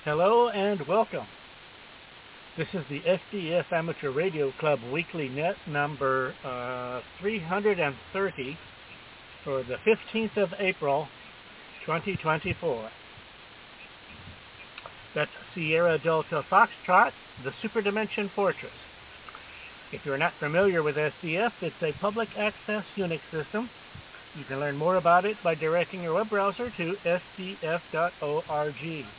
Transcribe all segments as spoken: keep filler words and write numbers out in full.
Hello and welcome. This is the S D F Amateur Radio Club Weekly Net number uh, three hundred thirty for the fifteenth of April, twenty twenty-four. That's Sierra Delta Foxtrot, the Super Dimension Fortress. If you're not familiar with S D F, it's a public access Unix system. You can learn more about it by directing your web browser to s d f dot org.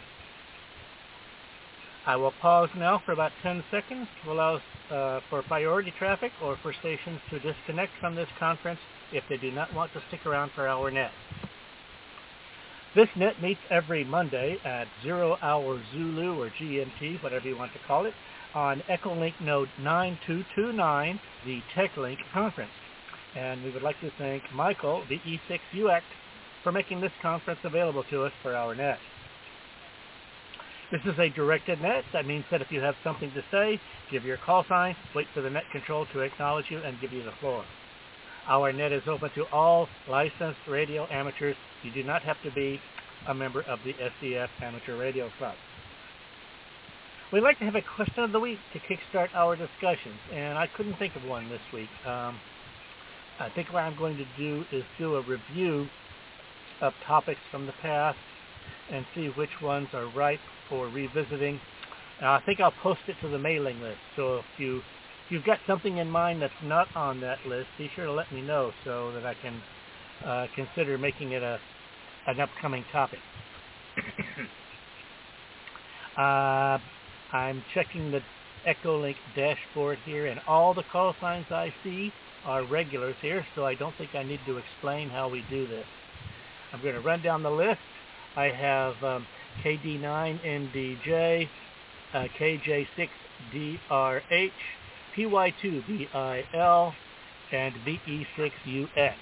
I will pause now for about ten seconds to allow uh, for priority traffic or for stations to disconnect from this conference if they do not want to stick around for our net. This net meets every Monday at zero hour Zulu or G M T, whatever you want to call it, on Echolink node nine two two nine, the TechLink conference. And we would like to thank Michael, the E six U X, for making this conference available to us for our net. This is a directed net. That means that if you have something to say, give your call sign, wait for the net control to acknowledge you, and give you the floor. Our net is open to all licensed radio amateurs. You do not have to be a member of the S D F Amateur Radio Club. We'd like to have a question of the week to kickstart our discussions, and I couldn't think of one this week. Um, I think what I'm going to do is do a review of topics from the past and see which ones are ripe for revisiting. Uh, I think I'll post it to the mailing list. So if you if you've got something in mind that's not on that list, be sure to let me know so that I can uh, consider making it a an upcoming topic. uh, I'm checking the Echolink dashboard here, and all the call signs I see are regulars here, so I don't think I need to explain how we do this. I'm going to run down the list. I have um, K D nine N D J, uh, K J six D R H, P Y two B I L, and V E six U X.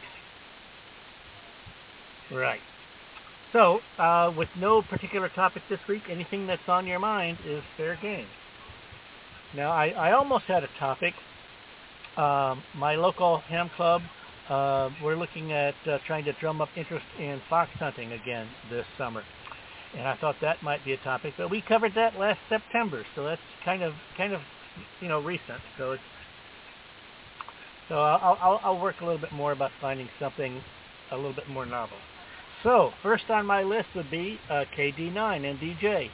Right. So, uh, with no particular topic this week, anything that's on your mind is fair game. Now, I, I almost had a topic. Um, my local ham club, uh, we're looking at uh, trying to drum up interest in fox hunting again this summer. And I thought that might be a topic, but we covered that last September, so that's kind of, kind of, you know, recent. So it's, so I'll, I'll, I'll work a little bit more about finding something a little bit more novel. So first on my list would be uh, K D nine N D J.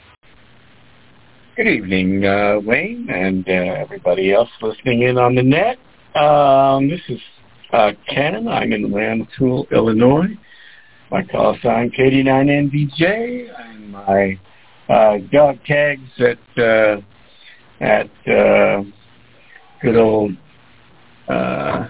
Good evening, uh, Wayne, and uh, everybody else listening in on the net. Um, this is uh, Ken. I'm in Rantoul, Illinois. My call sign K D nine N D J, and my uh, dog tags at uh, at uh, good old uh,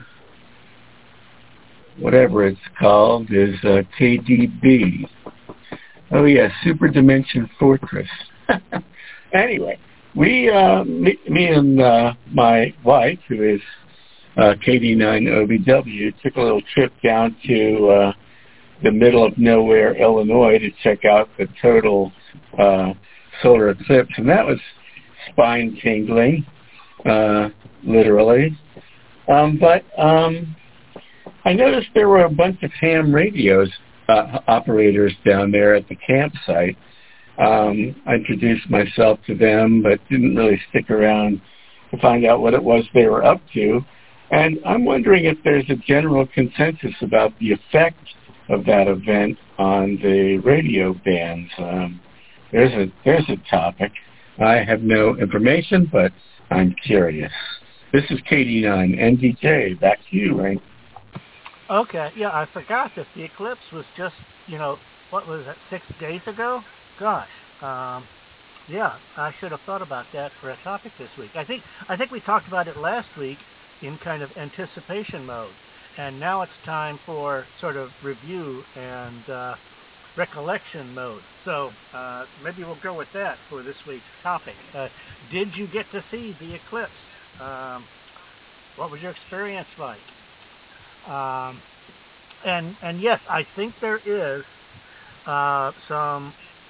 whatever it's called is uh, K D B. Oh yeah, Super Dimension Fortress. Anyway, we uh, me, me and uh, my wife, who is uh, K D nine O B W, took a little trip down to uh, the middle of nowhere, Illinois, to check out the total uh, solar eclipse, and that was spine-tingling, uh, literally. Um, but um, I noticed there were a bunch of ham radios uh, operators down there at the campsite. Um, I introduced myself to them, but didn't really stick around to find out what it was they were up to. And I'm wondering if there's a general consensus about the effect of that event on the radio bands. Um, there's a there's a topic. I have no information, but I'm curious. This is K D nine N D J. Back to you, Ray. Okay, yeah, I forgot that the eclipse was just, you know, what was it, six days ago? Gosh, um, yeah, I should have thought about that for a topic this week. I think I think we talked about it last week in kind of anticipation mode, and now it's time for sort of review and uh, recollection mode. So uh, maybe we'll go with that for this week's topic. Uh, did you get to see the eclipse? Um, what was your experience like? Um, and and yes, I think there is uh, some.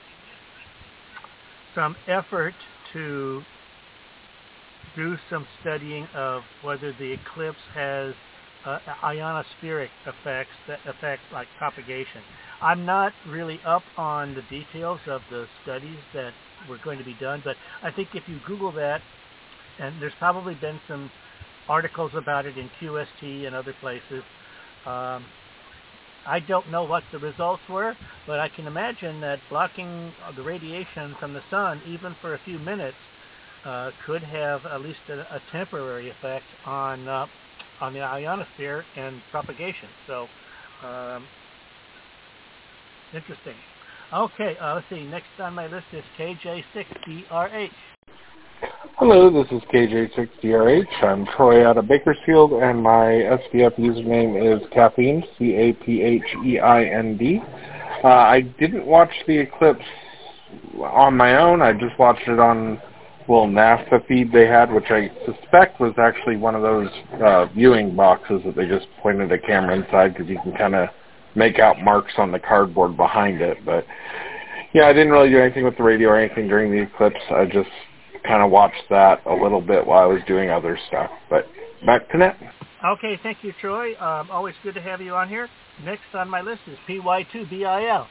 some effort to do some studying of whether the eclipse has uh, ionospheric effects that affect like propagation. I'm not really up on the details of the studies that were going to be done, but I think if you Google that, and there's probably been some articles about it in Q S T and other places. Um, I don't know what the results were, but I can imagine that blocking the radiation from the sun, even for a few minutes, uh, could have at least a, a temporary effect on uh, on the ionosphere and propagation. So, um, interesting. Okay, uh, let's see. Next on my list is K J six D R H. Hello, this is K J six D R H. I'm Troy out of Bakersfield, and my S D F username is Caffeine, C A P H E I N D. Uh, I didn't watch the eclipse on my own. I just watched it on a little NASA feed they had, which I suspect was actually one of those uh, viewing boxes that they just pointed a camera inside, because you can kind of make out marks on the cardboard behind it. But yeah, I didn't really do anything with the radio or anything during the eclipse. I just kind of watched that a little bit while I was doing other stuff. But back to net. Okay, thank you, Troy. Um, always good to have you on here. Next on my list is P Y two B I L.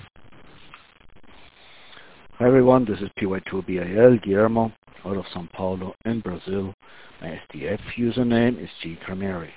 Hi everyone, this is P Y two B I L, Guillermo, out of Sao Paulo in Brazil. My S D F username is G Carmeri.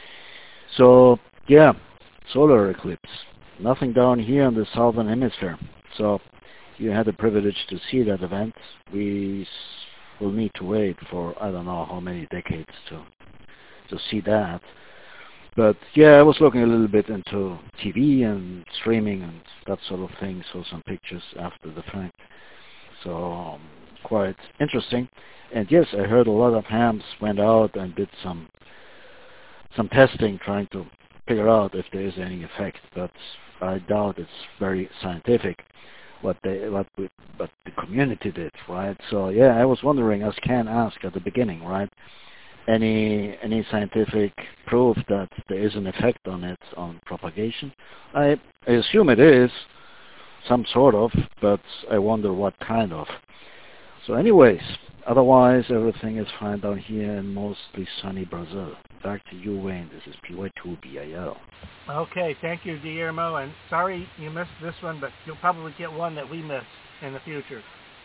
So, yeah, solar eclipse. Nothing down here in the southern hemisphere. So, you had the privilege to see that event. We will need to wait for I don't know how many decades to to see that. But yeah, I was looking a little bit into T V and streaming and that sort of thing, saw some pictures after the fact. So um, quite interesting. And yes, I heard a lot of hams went out and did some some testing trying to figure out if there is any effect, but I doubt it's very scientific what they what we, what the community did, right? So yeah, I was wondering, as Ken asked at the beginning, right? Any any scientific proof that there is an effect on it on propagation? I, I assume it is some sort of, but I wonder what kind of. So anyways, otherwise everything is fine down here in mostly sunny Brazil. Back to you, Wayne. This is P Y two B I L. Okay, thank you, Guillermo, and sorry you missed this one, but you'll probably get one that we missed in the future.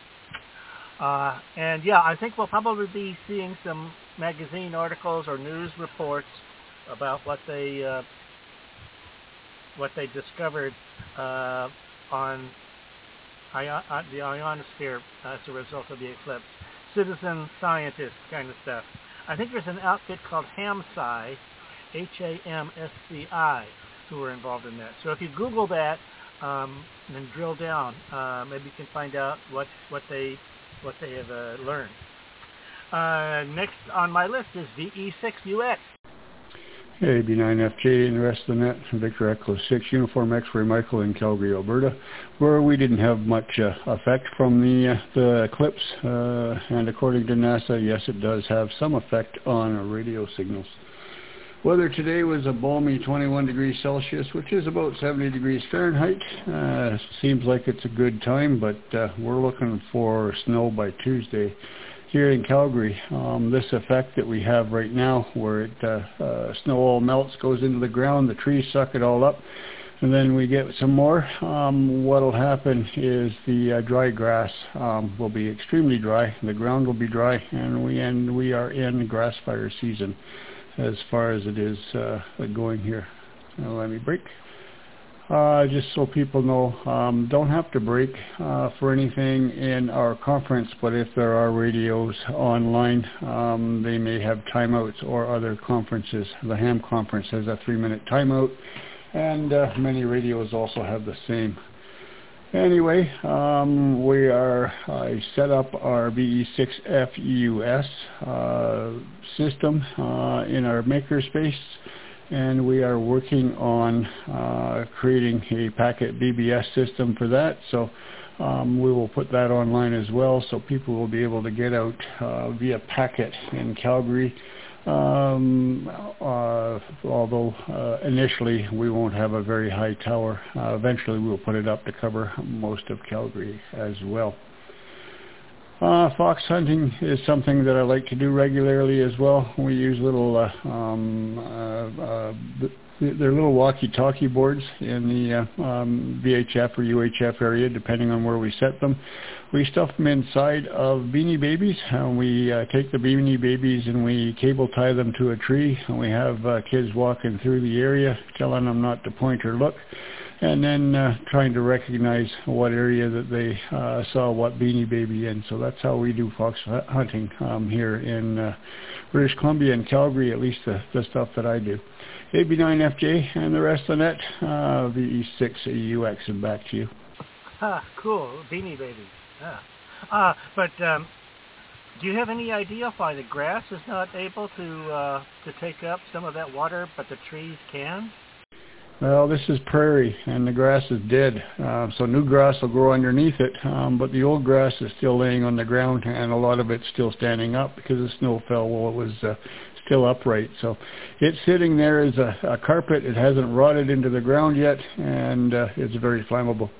Uh, and yeah, I think we'll probably be seeing some magazine articles or news reports about what they uh, what they discovered uh, on ion- uh, the ionosphere as a result of the eclipse. Citizen scientist kind of stuff. I think there's an outfit called HamSci, H A M S C I, who are involved in that. So if you Google that um, and drill down, uh, maybe you can find out what, what they what they have uh, learned. Uh, next on my list is V E six U X. Hey, B nine F J and the rest of the net, Victor Echo six, Uniform X-Ray Michael in Calgary, Alberta, where we didn't have much uh, effect from the, uh, the eclipse. Uh, and according to NASA, yes, it does have some effect on radio signals. Weather today was a balmy twenty-one degrees Celsius, which is about seventy degrees Fahrenheit. Uh, seems like it's a good time, but uh, we're looking for snow by Tuesday here in Calgary. Um, this effect that we have right now, where it, uh, uh, snow all melts, goes into the ground, the trees suck it all up, and then we get some more. Um, what will happen is the uh, dry grass um, will be extremely dry, the ground will be dry, and we, and we are in grass fire season as far as it is uh, going here. Now let me break. Uh, just so people know, um, don't have to break uh, for anything in our conference, but if there are radios online, um, they may have timeouts or other conferences. The Ham conference has a three-minute timeout, and uh, many radios also have the same. Anyway, um, we are, I set up our V E six F E U S uh, system uh, in our makerspace, and we are working on uh, creating a packet B B S system for that. So um, we will put that online as well, so people will be able to get out uh, via packet in Calgary. Um, uh, although uh, initially we won't have a very high tower. Uh, eventually we'll put it up to cover most of Calgary as well. Uh, fox hunting is something that I like to do regularly as well. We use little, uh, um, uh, uh, they're little walkie-talkie boards in the uh, um, V H F or U H F area, depending on where we set them. We stuff them inside of Beanie Babies, and we uh, take the Beanie Babies and we cable tie them to a tree, and we have uh, kids walking through the area, telling them not to point or look, and then uh, trying to recognize what area that they uh, saw what Beanie Baby in. So that's how we do fox hunting um, here in uh, British Columbia and Calgary, at least the, the stuff that I do. A B nine F J and the rest of the net, uh, V E six A U X, and back to you. Ah, cool. Beanie Babies. Ah. Uh, but um, do you have any idea why the grass is not able to uh, to take up some of that water, but the trees can? Well, this is prairie, and the grass is dead, uh, so new grass will grow underneath it, um, but the old grass is still laying on the ground, and a lot of it's still standing up because the snow fell while it was uh, still upright. So it's sitting there as a, a carpet. It hasn't rotted into the ground yet, and uh, it's very flammable.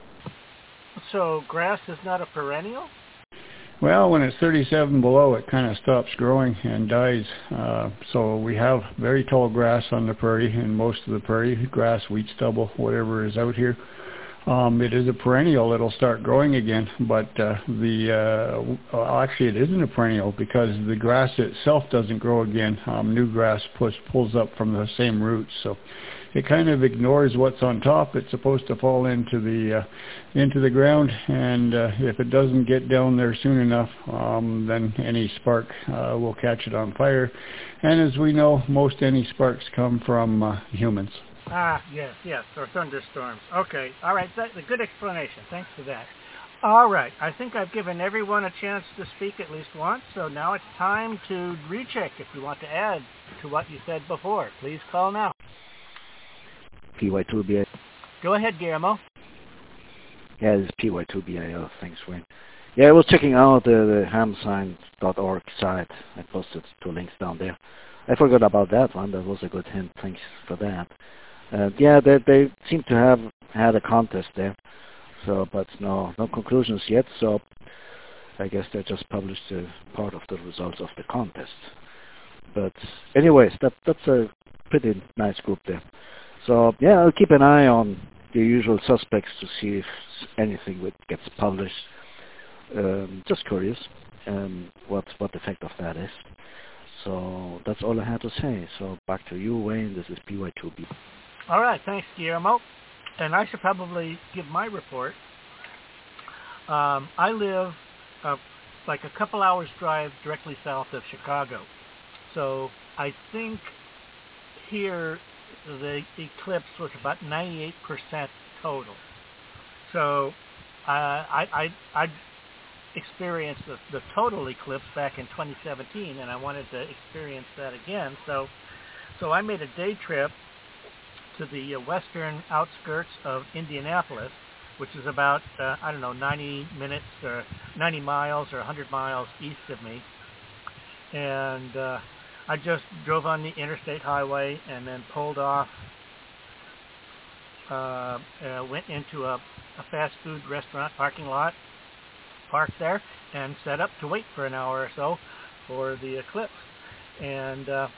So grass is not a perennial? Well, when it's thirty-seven below, it kind of stops growing and dies. Uh, so we have very tall grass on the prairie, and most of the prairie, grass, wheat stubble, whatever is out here. Um, it is a perennial. It'll start growing again, but uh, the uh, well, actually it isn't a perennial because the grass itself doesn't grow again. Um, new grass push, pulls up from the same roots, so it kind of ignores what's on top. It's supposed to fall into the uh, into the ground, and uh, if it doesn't get down there soon enough, um, then any spark uh, will catch it on fire. And as we know, most any sparks come from uh, humans. Ah, yes, yes, or thunderstorms. Okay, all right, that's a good explanation. Thanks for that. All right, I think I've given everyone a chance to speak at least once, so now it's time to recheck. If you want to add to what you said before, please call now. P Y two B I L. Go ahead, Guillermo. Yeah, this is P Y two B I L. Thanks, Wayne. Yeah, I was checking out the, the hamsign dot org site. I posted two links down there. I forgot about that one. That was a good hint. Thanks for that. Uh, yeah, they, they seem to have had a contest there, so but no no conclusions yet. So I guess they just published a part of the results of the contest. But anyways, that that's a pretty nice group there. So yeah, I'll keep an eye on the usual suspects to see if anything gets published. Um, just curious um, what what the effect of that is. So that's all I had to say. So back to you, Wayne. This is P Y two B. All right, thanks, Guillermo. And I should probably give my report. Um, I live uh, like a couple hours drive directly south of Chicago. So I think here the eclipse was about ninety-eight percent total. So uh, I, I, I experienced the, the total eclipse back in twenty seventeen, and I wanted to experience that again. So, so I made a day trip to the uh, western outskirts of Indianapolis, which is about, uh, I don't know, ninety minutes or ninety miles or one hundred miles east of me. And uh, I just drove on the interstate highway and then pulled off, uh, uh, went into a, a fast food restaurant parking lot, parked there, and set up to wait for an hour or so for the eclipse. And uh,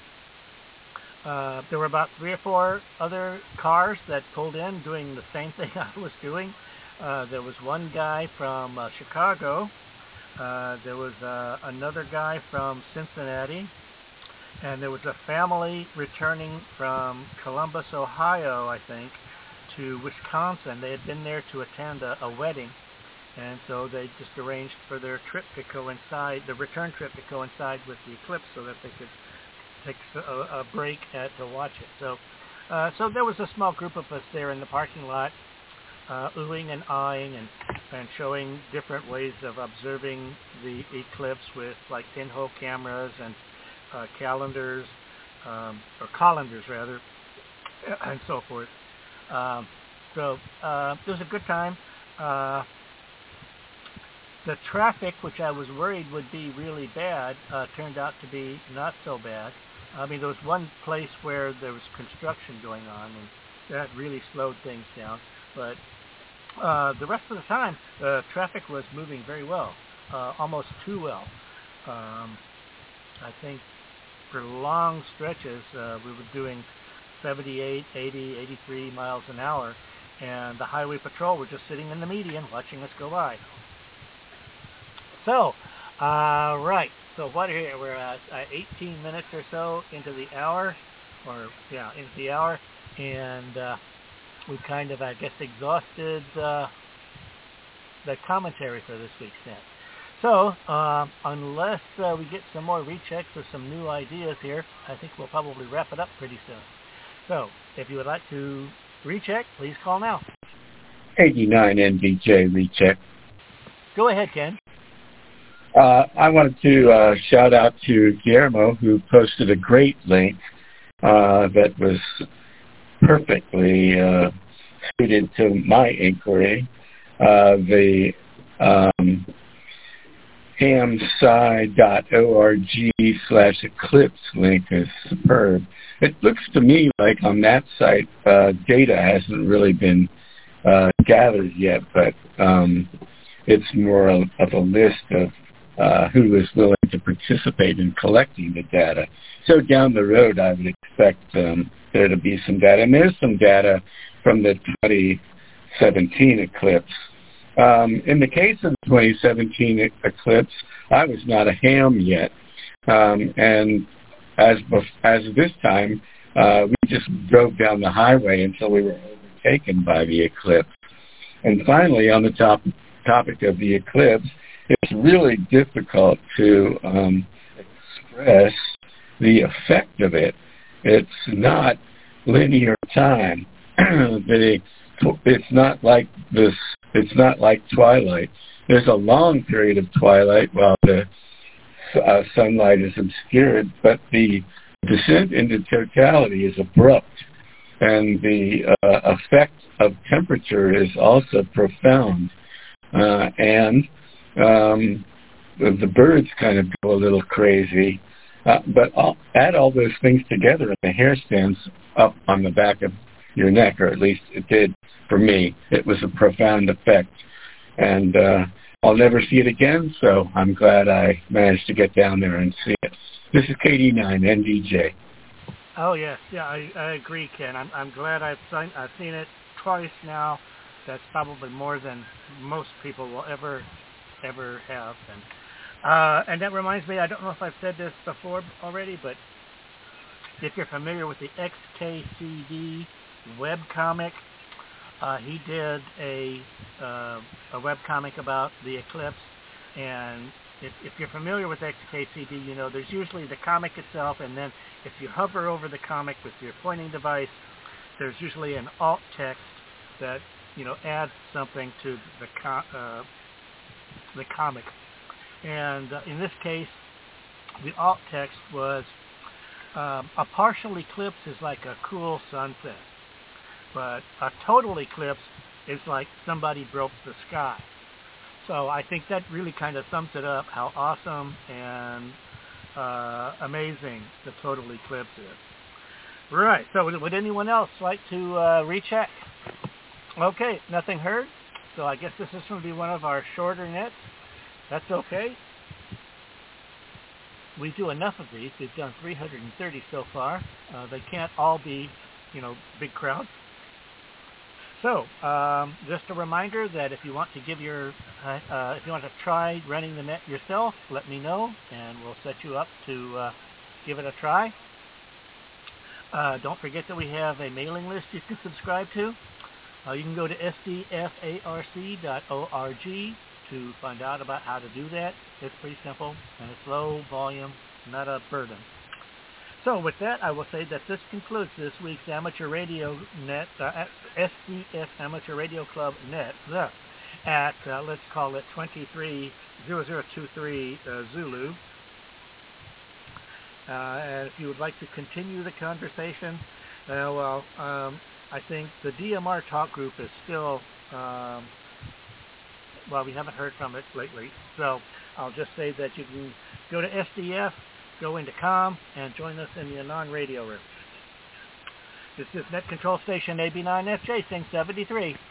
Uh, there were about three or four other cars that pulled in doing the same thing I was doing. Uh, there was one guy from uh, Chicago. Uh, there was uh, another guy from Cincinnati. And there was a family returning from Columbus, Ohio, I think, to Wisconsin. They had been there to attend a, a wedding. And so they just arranged for their trip to coincide, the return trip to coincide with the eclipse so that they could take a, a break at, to watch it. So uh, so there was a small group of us there in the parking lot, uh, oohing and eyeing and, and showing different ways of observing the eclipse with like pinhole cameras and uh, calendars, um, or colanders rather, and so forth. Um, so uh, it was a good time. Uh, the traffic, which I was worried would be really bad, uh, turned out to be not so bad. I mean, there was one place where there was construction going on, and that really slowed things down. But uh, the rest of the time, uh, traffic was moving very well. uh, almost too well. Um, I think for long stretches uh, we were doing seventy-eight, eighty, eighty-three miles an hour, and the highway patrol were just sitting in the median watching us go by. So, uh, right, so what here, we're at uh, eighteen minutes or so into the hour, or yeah, into the hour, and uh, we've kind of, I guess, exhausted uh, the commentary for this week's net. So, uh, unless uh, we get some more rechecks or some new ideas here, I think we'll probably wrap it up pretty soon. So, if you would like to recheck, please call now. eighty-nine N D J recheck. Go ahead, Ken. Uh, I wanted to uh, shout out to Guillermo, who posted a great link uh, that was perfectly uh, suited to my inquiry. Uh, the um, hamsci dot org slash eclipse link is superb. It looks to me like on that site uh, data hasn't really been uh, gathered yet, but um, it's more of a list of uh, who is willing to participate in collecting the data. So down the road, I would expect um, there to be some data. And there's some data from the twenty seventeen eclipse. Um, in the case of the twenty seventeen e- eclipse, I was not a ham yet. Um, and as bef- as this time, uh, we just drove down the highway until we were overtaken by the eclipse. And finally, on the top, topic of the eclipse, it's really difficult to um, express the effect of it. It's not linear time. the, it's not like this. It's not like twilight. There's a long period of twilight while the uh, sunlight is obscured, but the descent into totality is abrupt, and the uh, effect of temperature is also profound. Uh, and um, the, the birds kind of go a little crazy. Uh, but all, add all those things together, and the hair stands up on the back of your neck, or at least it did for me. It was a profound effect. And uh, I'll never see it again, so I'm glad I managed to get down there and see it. This is K D nine N D J. Oh, yes. Yeah, I, I agree, Ken. I'm, I'm glad I've seen, I've seen it twice now. That's probably more than most people will ever, ever have. And, uh, and that reminds me, I don't know if I've said this before already, but if you're familiar with the X K C D webcomic, uh, he did a, uh, a webcomic about the eclipse. And if, if you're familiar with X K C D, you know there's usually the comic itself, and then if you hover over the comic with your pointing device, there's usually an alt text that you know adds something to the co- uh, the comic. And uh, in this case, the alt text was um, a partial eclipse is like a cool sunset, but a total eclipse is like somebody broke the sky. So I think that really kind of sums it up, how awesome and uh, amazing the total eclipse is. Right, so would, would anyone else like to uh, recheck? Okay, nothing heard. So I guess this is going to be one of our shorter nets. That's okay. We do enough of these. We've done three hundred thirty so far. Uh, they can't all be, you know, big crowds. So, um, just a reminder that if you want to give your, uh, uh, if you want to try running the net yourself, let me know, and we'll set you up to uh, give it a try. Uh, don't forget that we have a mailing list you can subscribe to. Uh, you can go to S D F A R C dot org to find out about how to do that. It's pretty simple, and it's low volume, not a burden. So with that, I will say that this concludes this week's Amateur Radio Net, uh, S D F Amateur Radio Club Net, uh, at, uh, let's call it twenty-three zero zero two three uh, Zulu. Uh, and if you would like to continue the conversation, uh, well, um, I think the D M R talk group is still, um, well, we haven't heard from it lately. So I'll just say that you can go to S D F, go into com, and join us in the Anon radio room. This is Net Control Station A B nine F J, Sing seventy-three.